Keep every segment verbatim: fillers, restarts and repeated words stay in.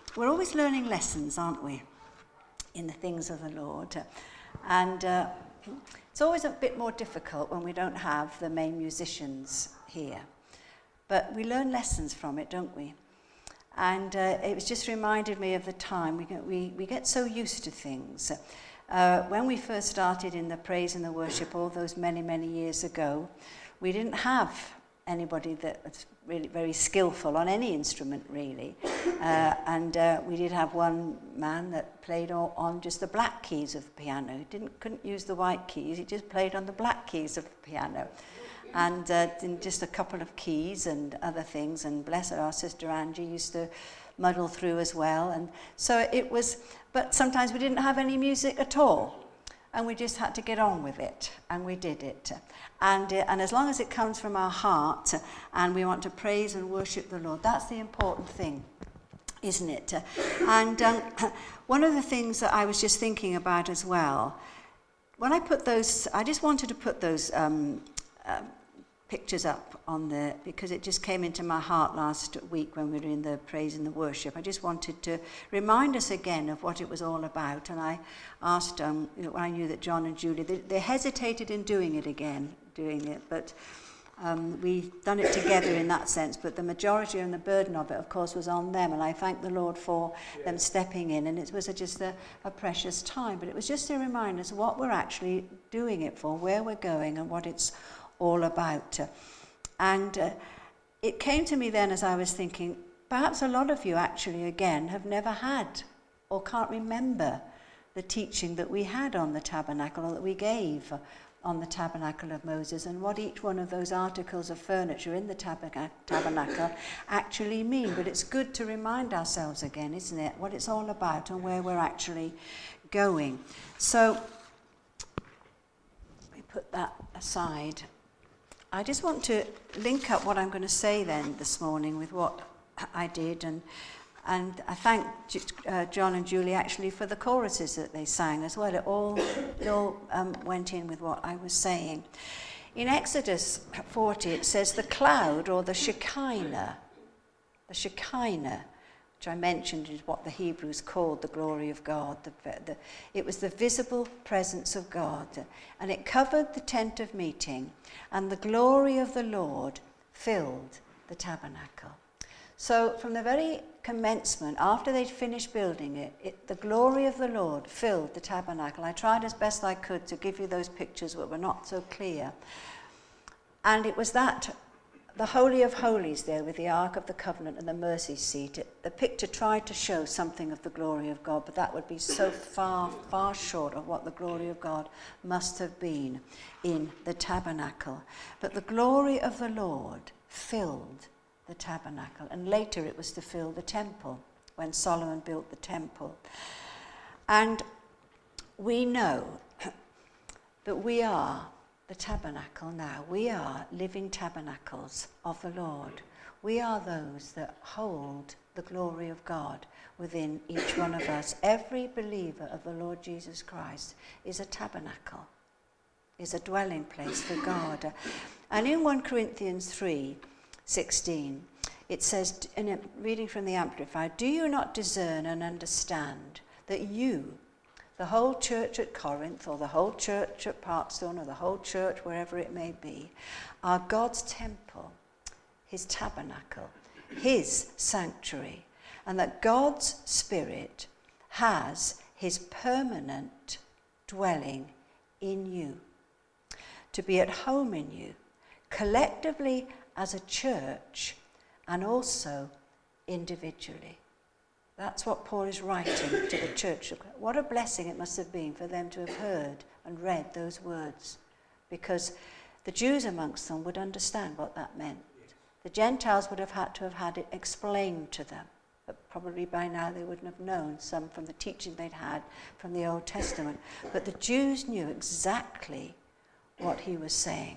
we're always learning lessons, aren't we, in the things of the Lord. And uh, it's always a bit more difficult when we don't have the main musicians here. But we learn lessons from it, don't we? And uh, it was just reminded me of the time. We get, we, we get so used to things. Uh, when we first started in the praise and the worship all those many, many years ago, we didn't have anybody that was really very skillful on any instrument, really. Uh, and uh, we did have one man that played all, on just the black keys of the piano. He didn't, couldn't use the white keys, he just played on the black keys of the piano. And uh, just a couple of keys and other things, and bless her, our sister Angie used to muddle through as well. And so it was, but sometimes we didn't have any music at all, and we just had to get on with it, and we did it. And, uh, and as long as it comes from our heart, and we want to praise and worship the Lord, that's the important thing, isn't it? And um, one of the things that I was just thinking about as well, when I put those, I just wanted to put those um, uh, pictures up on the, because it just came into my heart last week when we were in the praise and the worship. I just wanted to remind us again of what it was all about. And I asked, um, you know, when I knew that John and Julie, they, they hesitated in doing it again, doing it, but um, we've done it together in that sense. But the majority and the burden of it, of course, was on them. And I thank the Lord for yeah. them stepping in. And it was a, just a, a precious time. But it was just to remind us what we're actually doing it for, where we're going, and what it's all about. And uh, it came to me then as I was thinking, perhaps a lot of you actually, again, have never had or can't remember the teaching that we had on the tabernacle, or that we gave on the tabernacle of Moses, and what each one of those articles of furniture in the tabernacle actually mean. But it's good to remind ourselves again, isn't it, what it's all about and where we're actually going. So we put that aside. I just want to link up what I'm going to say then this morning with what I did, and and I thank uh, John and Julie actually for the choruses that they sang as well. It all, it all um, went in with what I was saying. In Exodus forty, it says the cloud, or the Shekinah, the Shekinah, which I mentioned is what the Hebrews called the glory of God. The, the, it was the visible presence of God, and it covered the tent of meeting, and the glory of the Lord filled the tabernacle. So from the very commencement, after they'd finished building it, it, the glory of the Lord filled the tabernacle. I tried as best I could to give you those pictures, but were not so clear. And it was that, the Holy of Holies there with the Ark of the Covenant and the mercy seat. It, the picture tried to show something of the glory of God, but that would be so far, far short of what the glory of God must have been in the tabernacle. But the glory of the Lord filled the tabernacle, and later it was to fill the temple when Solomon built the temple. And we know that we are the tabernacle now. We are living tabernacles of the Lord. We are those that hold the glory of God within each one of us. Every believer of the Lord Jesus Christ is a tabernacle, is a dwelling place for God. And in First Corinthians three sixteen, it says, in a, reading from the Amplified, do you not discern and understand that you, the whole church at Corinth, or the whole church at Parkstone, or the whole church wherever it may be, are God's temple, his tabernacle, his sanctuary, and that God's Spirit has his permanent dwelling in you, to be at home in you, collectively as a church, and also individually. That's what Paul is writing to the church. What a blessing it must have been for them to have heard and read those words, because the Jews amongst them would understand what that meant. The Gentiles would have had to have had it explained to them, but probably by now they wouldn't have known, some from the teaching they'd had from the Old Testament. But the Jews knew exactly what he was saying.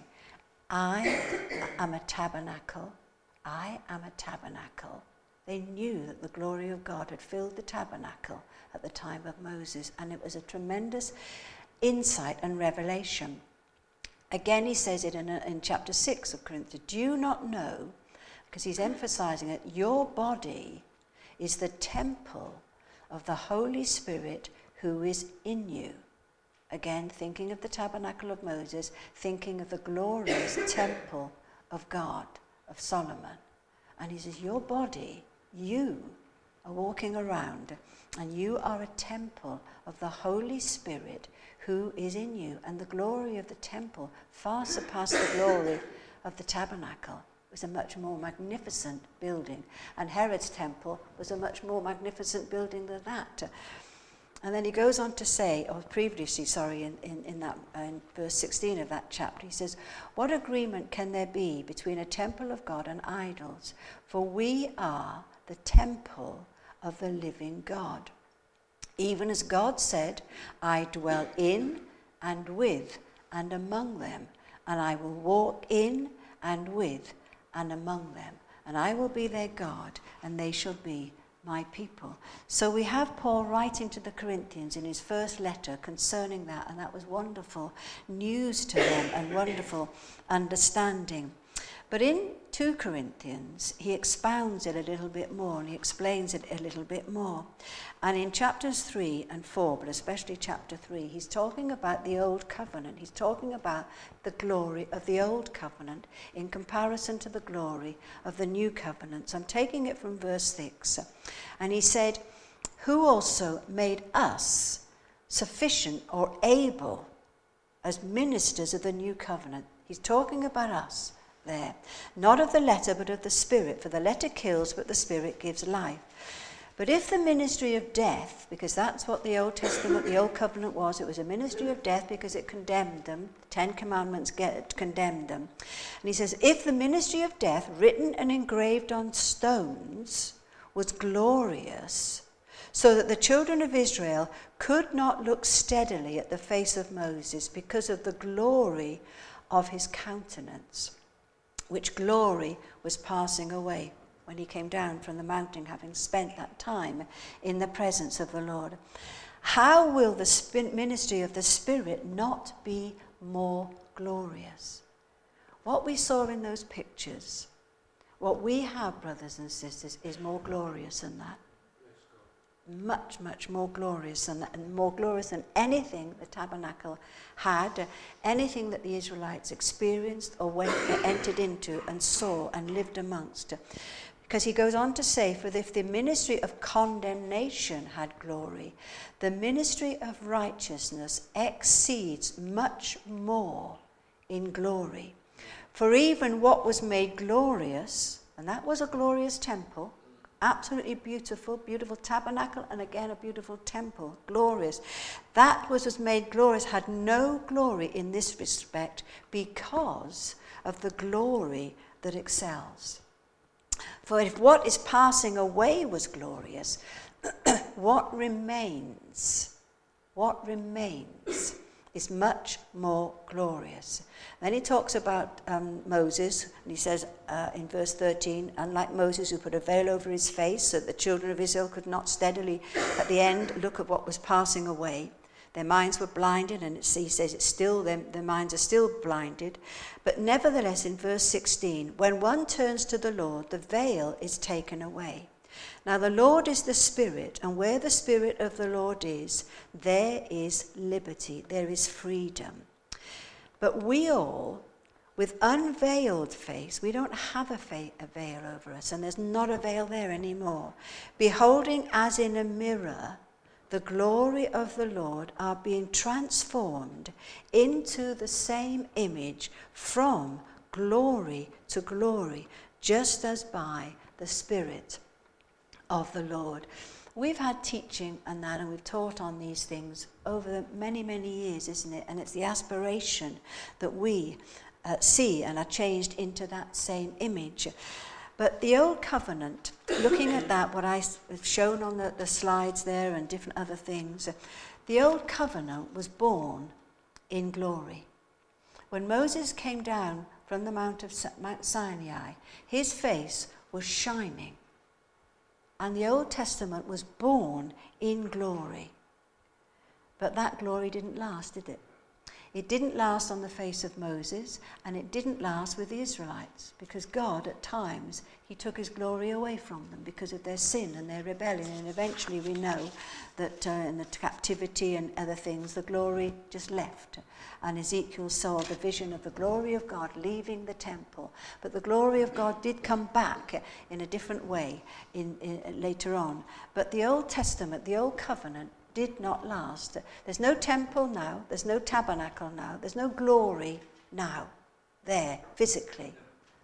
I am a tabernacle. I am a tabernacle. They knew that the glory of God had filled the tabernacle at the time of Moses, and it was a tremendous insight and revelation. Again, he says it in, a, in chapter six of Corinthians. Do you not know, because he's emphasizing it, your body is the temple of the Holy Spirit who is in you. Again, thinking of the tabernacle of Moses, thinking of the glorious temple of God, of Solomon. And he says, your body, you are walking around, and you are a temple of the Holy Spirit who is in you. And the glory of the temple far surpassed the glory of the tabernacle. It was a much more magnificent building. And Herod's temple was a much more magnificent building than that. And then he goes on to say, or previously, sorry, in, in, in that in verse sixteen of that chapter, he says, what agreement can there be between a temple of God and idols? For we are the temple of the living God. Even as God said, I dwell in and with and among them, and I will walk in and with and among them, and I will be their God, and they shall be my people. So we have Paul writing to the Corinthians in his first letter concerning that, and that was wonderful news to them and wonderful understanding. But in two Corinthians, he expounds it a little bit more, and he explains it a little bit more. And in chapters three and four, but especially chapter three, he's talking about the old covenant. He's talking about the glory of the old covenant in comparison to the glory of the new covenant. So I'm taking it from verse six. And he said, who also made us sufficient or able as ministers of the new covenant. He's talking about us there, not of the letter but of the Spirit, for the letter kills but the Spirit gives life. But if the ministry of death, because that's what the Old Testament, the Old Covenant was, it was a ministry of death because it condemned them. The Ten Commandments get, condemned them. And he says, if the ministry of death, written and engraved on stones, was glorious, so that the children of Israel could not look steadily at the face of Moses because of the glory of his countenance, which glory was passing away when he came down from the mountain, having spent that time in the presence of the Lord. How will the ministry of the Spirit not be more glorious? What we saw in those pictures, what we have, brothers and sisters, is more glorious than that. Much, much more glorious than that, and more glorious than anything the tabernacle had, uh, anything that the Israelites experienced or went, uh, entered into and saw and lived amongst. Because he goes on to say, for if the ministry of condemnation had glory, the ministry of righteousness exceeds much more in glory. For even what was made glorious, and that was a glorious temple, absolutely beautiful, beautiful tabernacle, and again a beautiful temple, glorious. That which was made glorious had no glory in this respect because of the glory that excels. For if what is passing away was glorious, what remains, what remains is much more glorious. Then he talks about um, Moses, and he says uh, in verse thirteen, unlike Moses who put a veil over his face so that the children of Israel could not steadily at the end look at what was passing away. Their minds were blinded, and it's, he says it's still, their, their minds are still blinded. But nevertheless, in verse sixteen, when one turns to the Lord, the veil is taken away. Now the Lord is the Spirit, and where the Spirit of the Lord is, there is liberty, there is freedom. But we all, with unveiled face, we don't have a, fa- a veil over us, and there's not a veil there anymore, beholding as in a mirror the glory of the Lord, are being transformed into the same image from glory to glory, just as by the Spirit of the Lord. We've had teaching and that, and we've taught on these things over the many, many years, isn't it? And it's the aspiration that we uh, see and are changed into that same image. But the old covenant, looking at that, what I've shown on the, the slides there and different other things, the old covenant was born in glory. When Moses came down from the Mount of Mount Sinai, his face was shining. And the Old Testament was born in glory. But that glory didn't last, did it? It didn't last on the face of Moses, and it didn't last with the Israelites, because God, at times, he took his glory away from them because of their sin and their rebellion. And eventually we know that uh, in the captivity and other things, the glory just left. And Ezekiel saw the vision of the glory of God leaving the temple. But the glory of God did come back in a different way in, in, later on. But the Old Testament, the Old Covenant, did not last. There's no temple now, there's no tabernacle now, there's no glory now there physically.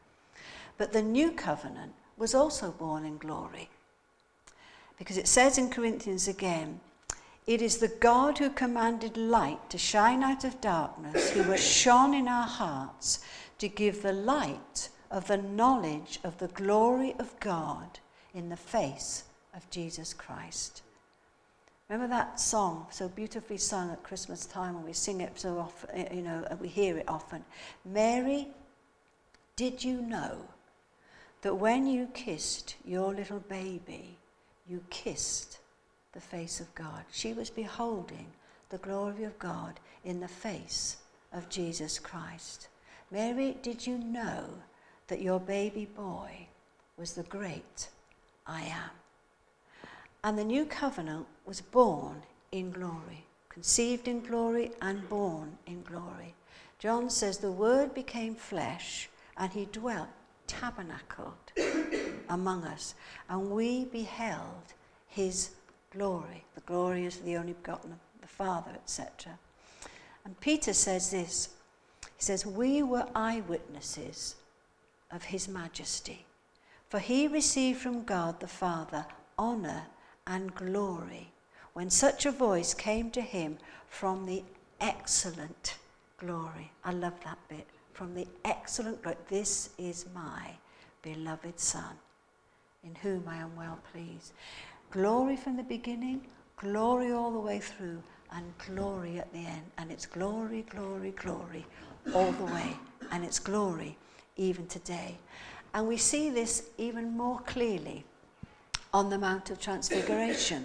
But the new covenant was also born in glory. Because it says in Corinthians again, it is the God who commanded light to shine out of darkness, who has shone in our hearts to give the light of the knowledge of the glory of God in the face of Jesus Christ. Remember that song, so beautifully sung at Christmas time, when we sing it so often, you know, we hear it often. Mary, did you know that when you kissed your little baby, you kissed the face of God? She was beholding the glory of God in the face of Jesus Christ. Mary, did you know that your baby boy was the great I am? And the new covenant was born in glory, conceived in glory and born in glory. John says the Word became flesh and he dwelt, tabernacled among us, and we beheld his glory. The glory is the only begotten of the Father, et cetera. And Peter says this, he says, we were eyewitnesses of his majesty, for he received from God the Father honor and glory when such a voice came to him from the excellent glory. I love that bit. From the excellent glory. This is my beloved Son, in whom I am well pleased. Glory from the beginning, glory all the way through, and glory at the end. And it's glory, glory, glory all the way. And it's glory even today. And we see this even more clearly on the Mount of Transfiguration.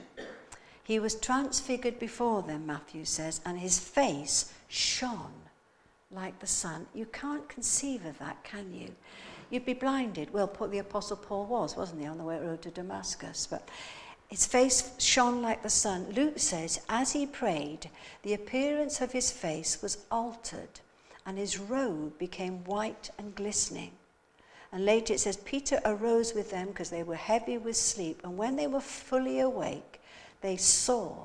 He was transfigured before them, Matthew says, and his face shone like the sun. You can't conceive of that, can you? You'd be blinded. Well, the Apostle Paul was, wasn't he, on the road to Damascus? But his face shone like the sun. Luke says, as he prayed, the appearance of his face was altered, and his robe became white and glistening. And later it says, Peter arose with them because they were heavy with sleep. And when they were fully awake, they saw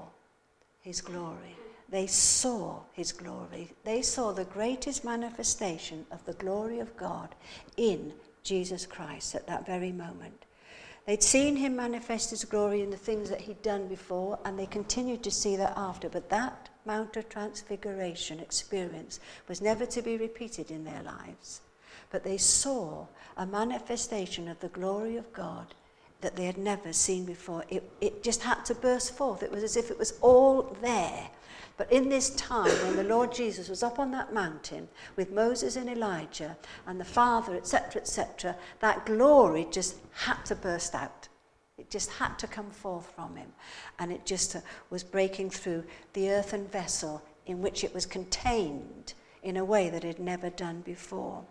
his glory. They saw his glory. They saw the greatest manifestation of the glory of God in Jesus Christ at that very moment. They'd seen him manifest his glory in the things that he'd done before, and they continued to see that after. But that Mount of Transfiguration experience was never to be repeated in their lives. But they saw a manifestation of the glory of God that they had never seen before. It, it just had to burst forth. It was as if it was all there. But in this time when the Lord Jesus was up on that mountain with Moses and Elijah and the Father, et cetera, et cetera, that glory just had to burst out. It just had to come forth from him. And it just uh, was breaking through the earthen vessel in which it was contained in a way that it had never done before.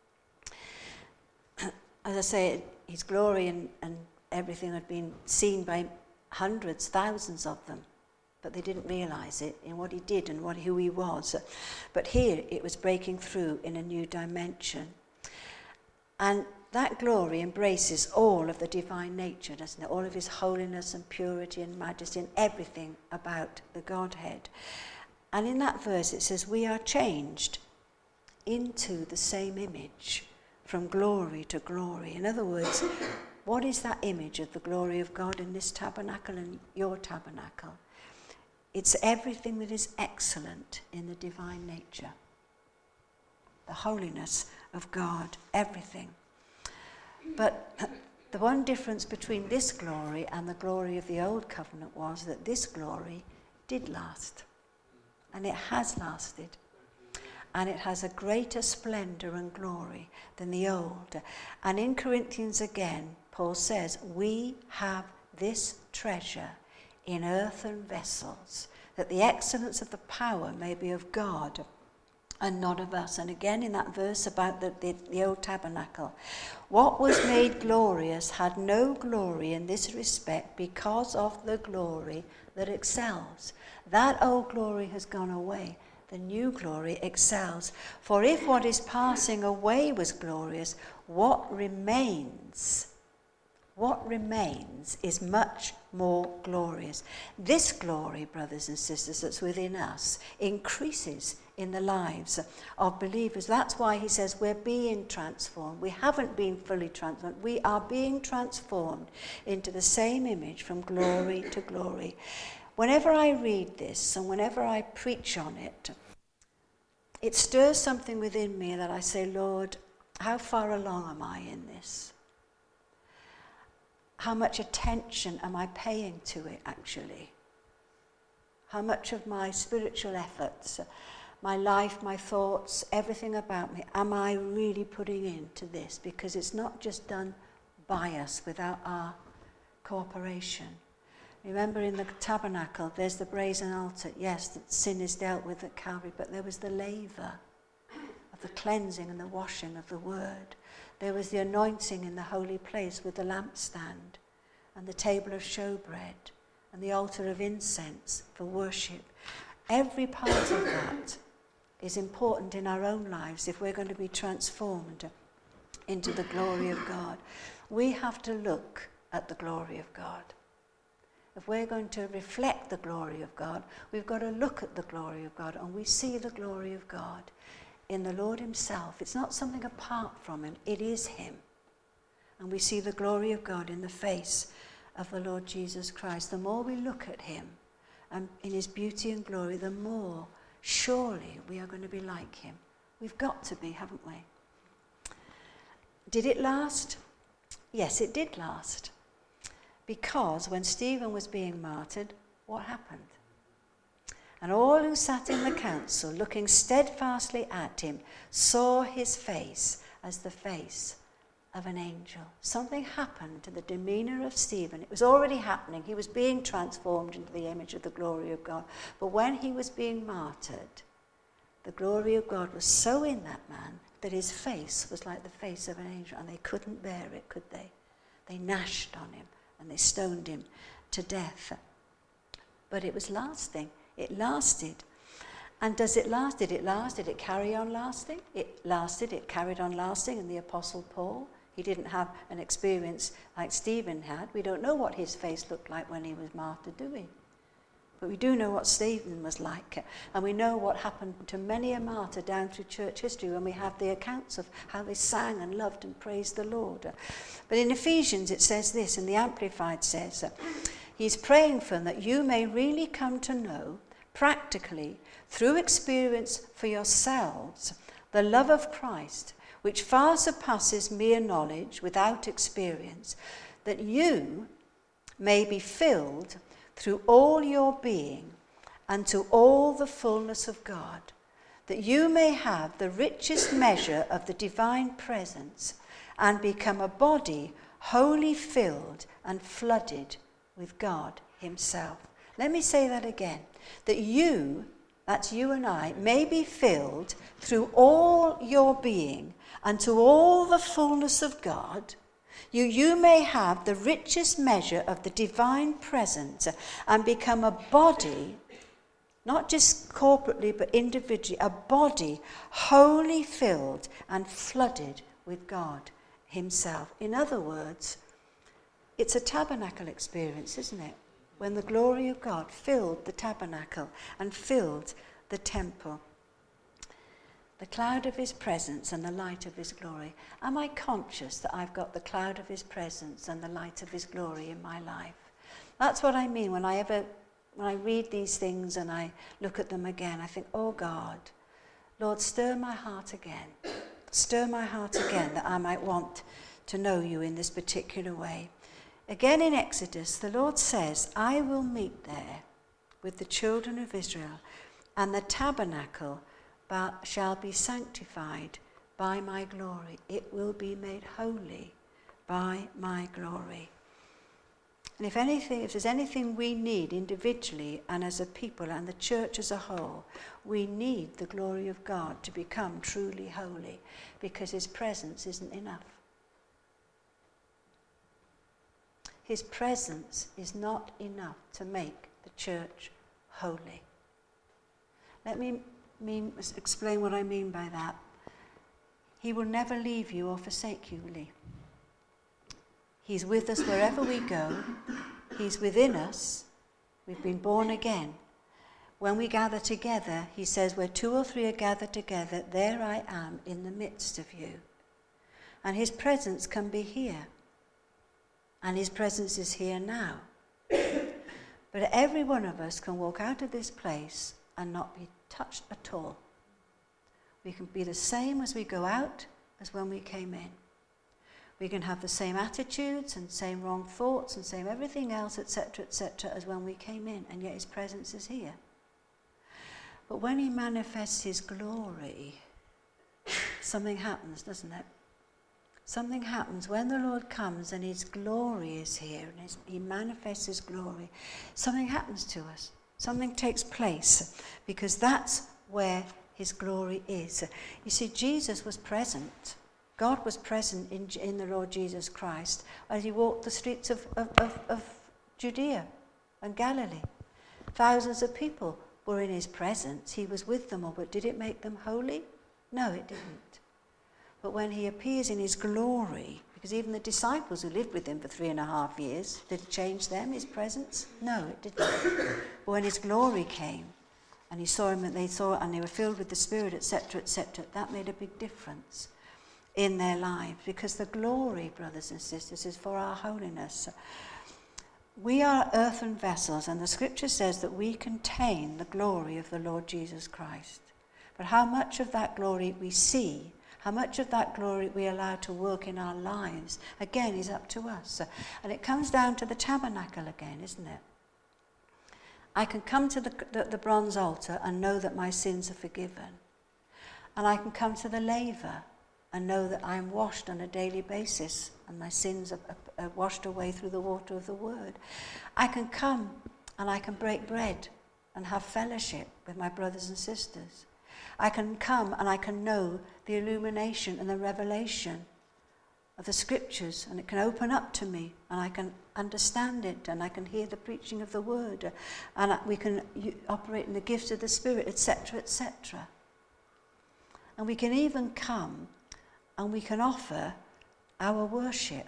As I say, his glory and, and everything had been seen by hundreds, thousands of them, but they didn't realize it in what he did and what who he was. But here it was breaking through in a new dimension. And that glory embraces all of the divine nature, doesn't it? All of his holiness and purity and majesty and everything about the Godhead. And in that verse it says, we are changed into the same image, from glory to glory. In other words, what is that image of the glory of God in this tabernacle and your tabernacle? It's everything that is excellent in the divine nature. The holiness of God, everything. But the one difference between this glory and the glory of the old covenant was that this glory did last. And it has lasted. And it has a greater splendor and glory than the old. And in Corinthians again, Paul says, we have this treasure in earthen vessels, that the excellence of the power may be of God and not of us. And again in that verse about the, the, the old tabernacle, what was made glorious had no glory in this respect because of the glory that excels. That old glory has gone away. The new glory excels. For if what is passing away was glorious, what remains, what remains is much more glorious. This glory, brothers and sisters, that's within us increases in the lives of believers. That's why he says we're being transformed. We haven't been fully transformed. We are being transformed into the same image from glory to glory. Whenever I read this and whenever I preach on it, it stirs something within me that I say, Lord, how far along am I in this? How much attention am I paying to it, actually? How much of my spiritual efforts, my life, my thoughts, everything about me, am I really putting into this? Because it's not just done by us without our cooperation. Remember in the tabernacle, there's the brazen altar. Yes, that sin is dealt with at Calvary, but there was the laver of the cleansing and the washing of the word. There was the anointing in the holy place with the lampstand and the table of showbread and the altar of incense for worship. Every part of that is important in our own lives if we're going to be transformed into the glory of God. We have to look at the glory of God. If we're going to reflect the glory of God, we've got to look at the glory of God, and we see the glory of God in the Lord himself. It's not something apart from him, it is him. And we see the glory of God in the face of the Lord Jesus Christ. The more we look at him and in his beauty and glory, the more surely we are going to be like him. We've got to be, haven't we? Did it last? Yes, it did last. Because when Stephen was being martyred, what happened? And all who sat in the council, looking steadfastly at him, saw his face as the face of an angel. Something happened to the demeanor of Stephen. It was already happening. He was being transformed into the image of the glory of God. But when he was being martyred, the glory of God was so in that man that his face was like the face of an angel, and they couldn't bear it, could they? They gnashed on him and they stoned him to death. But it was lasting. It lasted. And does it last? Did it last? Did it carry on lasting? It lasted. It carried on lasting. And the Apostle Paul, he didn't have an experience like Stephen had. We don't know what his face looked like when he was martyred, do we? But we do know what Stephen was like. And we know what happened to many a martyr down through church history when we have the accounts of how they sang and loved and praised the Lord. But in Ephesians it says this, and the Amplified says, he's praying for them that you may really come to know, practically, through experience for yourselves, the love of Christ, which far surpasses mere knowledge without experience, that you may be filled through all your being and to all the fullness of God, that you may have the richest measure of the divine presence and become a body wholly filled and flooded with God himself. Let me say that again. That you, that's you and I, may be filled through all your being and to all the fullness of God. You, you may have the richest measure of the divine presence and become a body, not just corporately but individually, a body wholly filled and flooded with God himself. In other words, it's a tabernacle experience, isn't it? When the glory of God filled the tabernacle and filled the temple. The cloud of his presence and the light of his glory. Am I conscious that I've got the cloud of his presence and the light of his glory in my life? That's what I mean when I ever, when I read these things and I look at them again. I think, oh God, Lord, stir my heart again. Stir my heart again that I might want to know you in this particular way. Again in Exodus, the Lord says, I will meet there with the children of Israel, and the tabernacle shall be sanctified by my glory. It will be made holy by my glory. And if anything, if there's anything we need individually and as a people and the church as a whole, we need the glory of God to become truly holy, because his presence isn't enough. His presence is not enough to make the church holy. Let me mean, explain what I mean by that. He will never leave you or forsake you, Lee. He's with us wherever we go. He's within us. We've been born again. When we gather together, he says, where two or three are gathered together, there I am in the midst of you. And his presence can be here. And his presence is here now. But every one of us can walk out of this place and not be touched at all. We can be the same as we go out as when we came in. We can have the same attitudes and same wrong thoughts and same everything else, et cetera, et cetera, as when we came in, and yet his presence is here. But when he manifests his glory, something happens, doesn't it? Something happens when the Lord comes and his glory is here and his, he manifests his glory. Something happens to us. Something takes place, because that's where his glory is. You see, Jesus was present. God was present in, in the Lord Jesus Christ as he walked the streets of, of, of, of Judea and Galilee. Thousands of people were in his presence. He was with them all, but did it make them holy? No, it didn't. But when he appears in his glory, because even the disciples who lived with him for three and a half years, did it change them, his presence? No, it didn't. But when his glory came, and he saw him, and they saw it, and they were filled with the Spirit, et cetera, et cetera, that made a big difference in their lives, because the glory, brothers and sisters, is for our holiness. We are earthen vessels, and the scripture says that we contain the glory of the Lord Jesus Christ. But how much of that glory we see, how much of that glory we allow to work in our lives, again, is up to us. And it comes down to the tabernacle again, isn't it? I can come to the, the, the bronze altar and know that my sins are forgiven. And I can come to the laver and know that I am washed on a daily basis and my sins are, are, are washed away through the water of the word. I can come and I can break bread and have fellowship with my brothers and sisters. I can come and I can know the illumination and the revelation of the scriptures, and it can open up to me and I can understand it, and I can hear the preaching of the word, and we can operate in the gifts of the Spirit, et cetera, et cetera. And we can even come and we can offer our worship.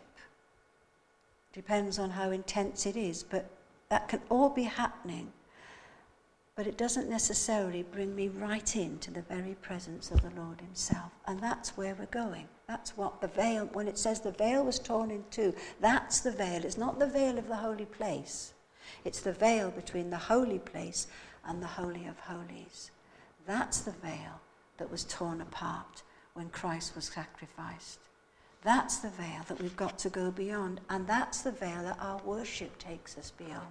Depends on how intense it is, but that can all be happening. But it doesn't necessarily bring me right into the very presence of the Lord himself. And that's where we're going. That's what the veil, when it says the veil was torn in two, that's the veil. It's not the veil of the holy place. It's the veil between the holy place and the Holy of Holies. That's the veil that was torn apart when Christ was sacrificed. That's the veil that we've got to go beyond. And that's the veil that our worship takes us beyond.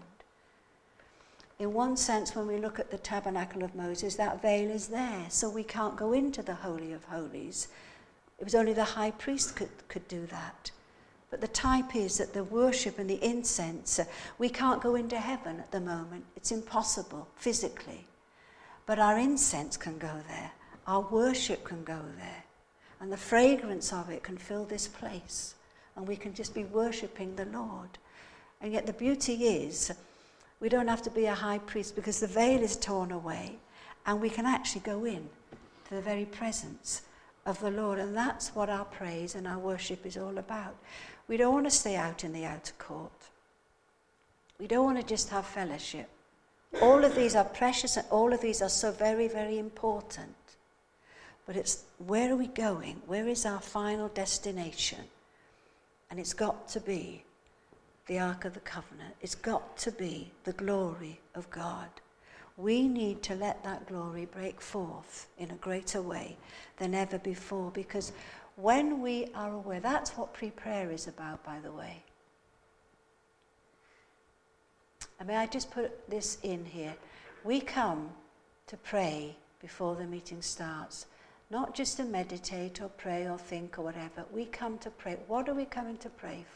In one sense, when we look at the tabernacle of Moses, that veil is there, so we can't go into the Holy of Holies. It was only the high priest could, could do that. But the type is that the worship and the incense, uh, we can't go into heaven at the moment. It's impossible physically. But our incense can go there. Our worship can go there. And the fragrance of it can fill this place. And we can just be worshipping the Lord. And yet the beauty is, we don't have to be a high priest, because the veil is torn away and we can actually go in to the very presence of the Lord. And that's what our praise and our worship is all about. We don't want to stay out in the outer court. We don't want to just have fellowship. All of these are precious and all of these are so very, very important. But it's, where are we going? Where is our final destination? And it's got to be the Ark of the Covenant. It's got to be the glory of God. We need to let that glory break forth in a greater way than ever before, because when we are aware, that's what pre-prayer is about, by the way. And may I just put this in here? We come to pray before the meeting starts, not just to meditate or pray or think or whatever. We come to pray. What are we coming to pray for?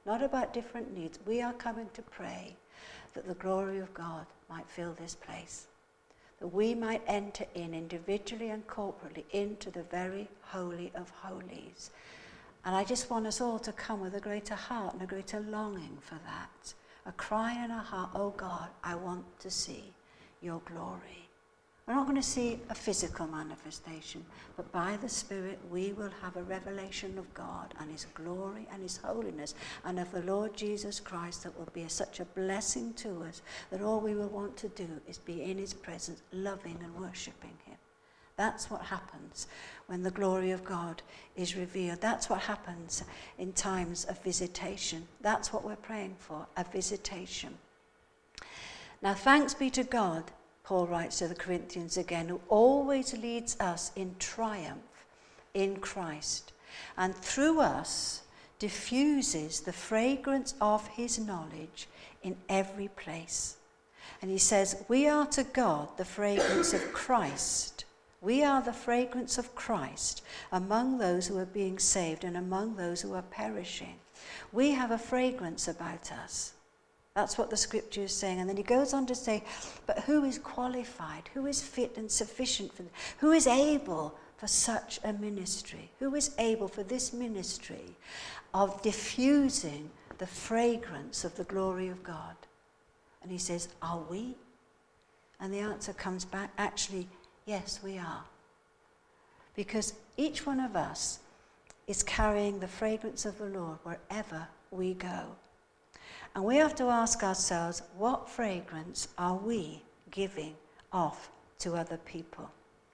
not about different needs. We are coming to pray that the glory of God might fill this place, that we might enter in individually and corporately into the very holy of holies. And I just want us all to come with a greater heart and a greater longing for that, a cry in our heart, oh God, I want to see your glory. We're not going to see a physical manifestation, but by the Spirit we will have a revelation of God and his glory and his holiness and of the Lord Jesus Christ that will be such a blessing to us that all we will want to do is be in his presence, loving and worshipping him. That's what happens when the glory of God is revealed. That's what happens in times of visitation. That's what we're praying for, a visitation. Now, thanks be to God, Paul writes to the Corinthians again, who always leads us in triumph in Christ, and through us diffuses the fragrance of his knowledge in every place. And he says, we are to God the fragrance of Christ. We are the fragrance of Christ among those who are being saved and among those who are perishing. We have a fragrance about us. That's what the scripture is saying. And then he goes on to say, but who is qualified? Who is fit and sufficient for this? Who is able for such a ministry? Who is able for this ministry of diffusing the fragrance of the glory of God? And he says, are we? And the answer comes back, actually, yes, we are. Because each one of us is carrying the fragrance of the Lord wherever we go. And we have to ask ourselves, what fragrance are we giving off to other people?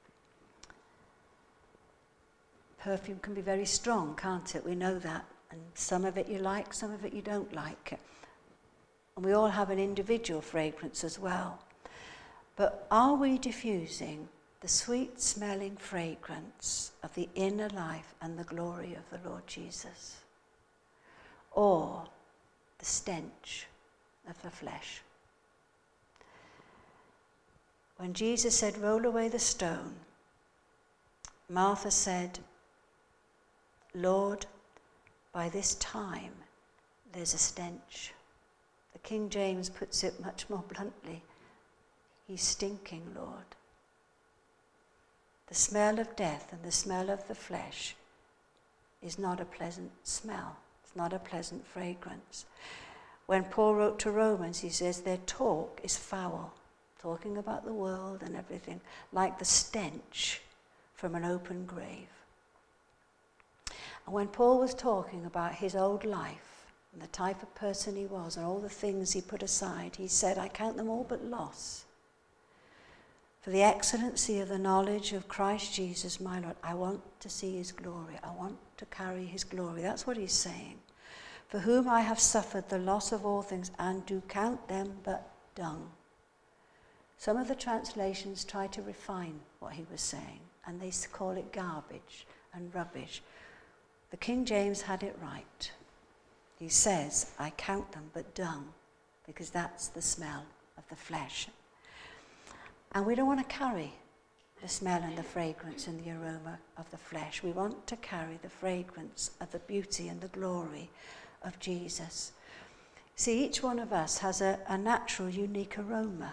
Perfume can be very strong, can't it? We know that. And some of it you like, some of it you don't like. And we all have an individual fragrance as well. But are we diffusing the sweet-smelling fragrance of the inner life and the glory of the Lord Jesus? Or the stench of the flesh? When Jesus said, roll away the stone, Martha said, Lord, by this time there's a stench. The King James puts it much more bluntly. He's stinking, Lord. The smell of death and the smell of the flesh is not a pleasant smell. It's not a pleasant fragrance. When Paul wrote to Romans, he says their talk is foul, talking about the world and everything, like the stench from an open grave. And when Paul was talking about his old life and the type of person he was and all the things he put aside, he said, I count them all but loss. For the excellency of the knowledge of Christ Jesus, my Lord, I want to see his glory. I want to carry his glory. That's what he's saying. For whom I have suffered the loss of all things and do count them but dung. Some of the translations try to refine what he was saying, and they call it garbage and rubbish. The King James had it right. He says, I count them but dung, because that's the smell of the flesh. And we don't want to carry the smell and the fragrance and the aroma of the flesh. We want to carry the fragrance of the beauty and the glory of Jesus. See, each one of us has a, a natural, unique aroma.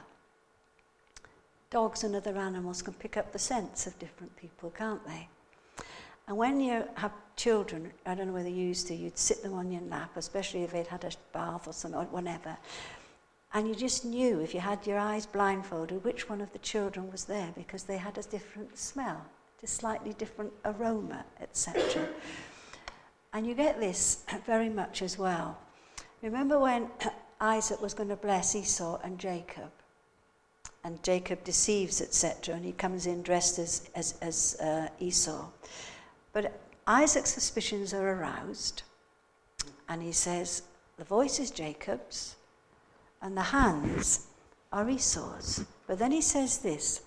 Dogs and other animals can pick up the scents of different people, can't they? And when you have children, I don't know whether you used to, you'd sit them on your lap, especially if they'd had a bath or something, or whatever. And you just knew, if you had your eyes blindfolded, which one of the children was there, because they had a different smell, just slightly different aroma, et cetera. And you get this very much as well. Remember when Isaac was going to bless Esau and Jacob, and Jacob deceives, et cetera, and he comes in dressed as, as, as uh, Esau. But Isaac's suspicions are aroused, and he says, the voice is Jacob's, and the hands are Esau's. But then he says this,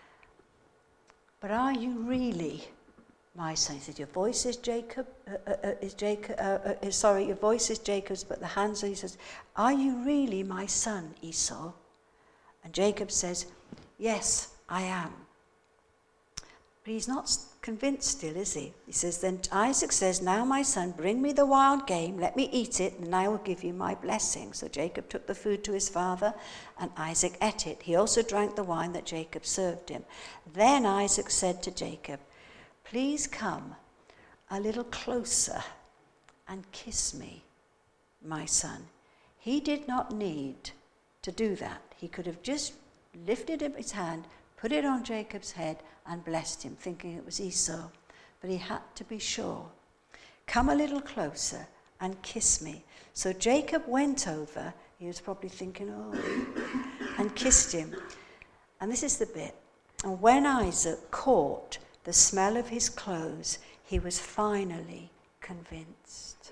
but are you really my son? He said, your voice is Jacob, uh, uh, is Jacob, uh, uh, sorry, your voice is Jacob's, but the hands are, he says, are you really my son, Esau? And Jacob says, yes, I am. But he's not convinced still, is he? He says, then Isaac says, now my son, bring me the wild game, let me eat it, and I will give you my blessing. So Jacob took the food to his father, and Isaac ate it. He also drank the wine that Jacob served him. Then Isaac said to Jacob, please come a little closer and kiss me, my son. He did not need to do that. He could have just lifted up his hand, put it on Jacob's head, and blessed him, thinking it was Esau. But he had to be sure. Come a little closer and kiss me. So Jacob went over, he was probably thinking, oh, and kissed him. And this is the bit. And when Isaac caught the smell of his clothes, he was finally convinced.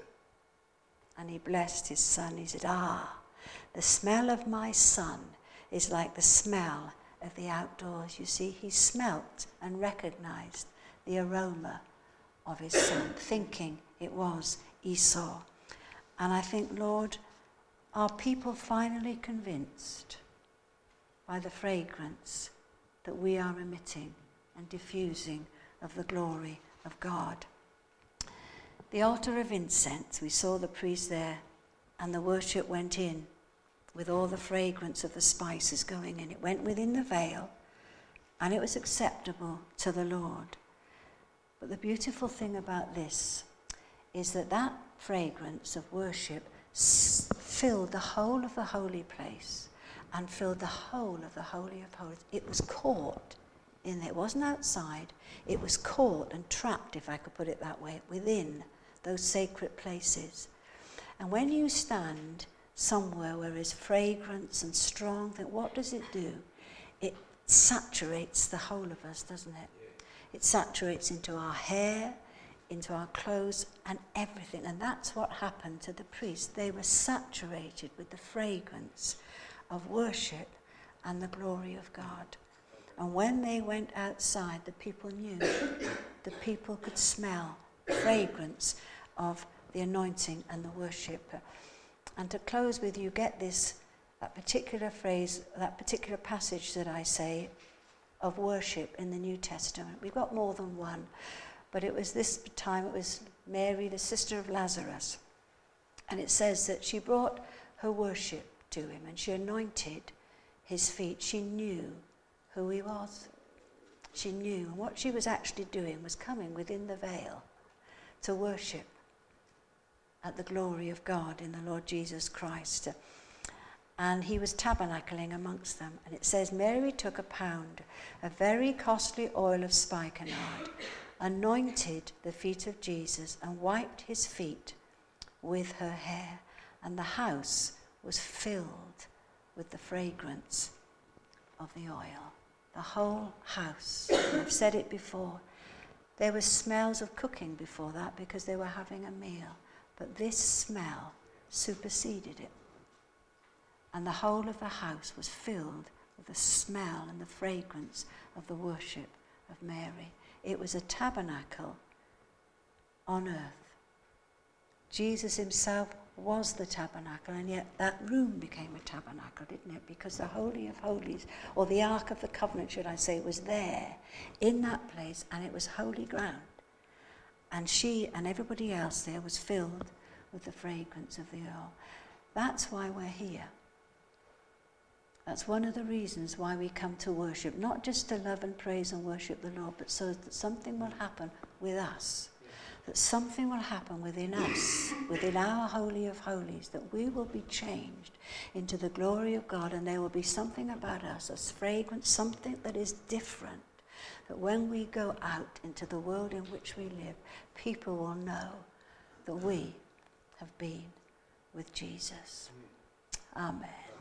And he blessed his son. He said, ah, the smell of my son is like the smell of the outdoors. You see, he smelt and recognized the aroma of his son, thinking it was Esau. And I think, Lord, are people finally convinced by the fragrance that we are emitting and diffusing of the glory of God? The altar of incense, we saw the priest there, and the worship went in with all the fragrance of the spices going in. It went within the veil, and it was acceptable to the Lord. But the beautiful thing about this is that that fragrance of worship s- filled the whole of the holy place and filled the whole of the Holy of Holies. It was caught in there. It wasn't outside. It was caught and trapped, if I could put it that way, within those sacred places. And when you stand somewhere where there's fragrance and strong, then what does it do? It saturates the whole of us, doesn't it? It saturates into our hair, into our clothes, and everything. And that's what happened to the priests. They were saturated with the fragrance of worship and the glory of God. And when they went outside, the people knew. The people could smell the fragrance of the anointing and the worship. And to close with, you get this, that particular phrase, that particular passage that I say of worship in the New Testament. We've got more than one, but it was this time, it was Mary, the sister of Lazarus. And it says that she brought her worship to him and she anointed his feet. She knew who he was. She knew. And what she was actually doing was coming within the veil to worship at the glory of God in the Lord Jesus Christ. And he was tabernacling amongst them. And it says, Mary took a pound of very costly oil of spikenard, anointed the feet of Jesus, and wiped his feet with her hair. And the house was filled with the fragrance of the oil. The whole house. And I've said it before. There were smells of cooking before that because they were having a meal. But this smell superseded it. And the whole of the house was filled with the smell and the fragrance of the worship of Mary. It was a tabernacle on earth. Jesus himself was the tabernacle, and yet that room became a tabernacle, didn't it? Because the Holy of Holies, or the Ark of the Covenant, should I say, was there in that place, and it was holy ground. And she and everybody else there was filled with the fragrance of the oil. That's why we're here. That's one of the reasons why we come to worship, not just to love and praise and worship the Lord, but so that something will happen with us, that something will happen within us, within our Holy of Holies, that we will be changed into the glory of God, and there will be something about us, a fragrance, something that is different, that when we go out into the world in which we live, people will know that we have been with Jesus. Amen.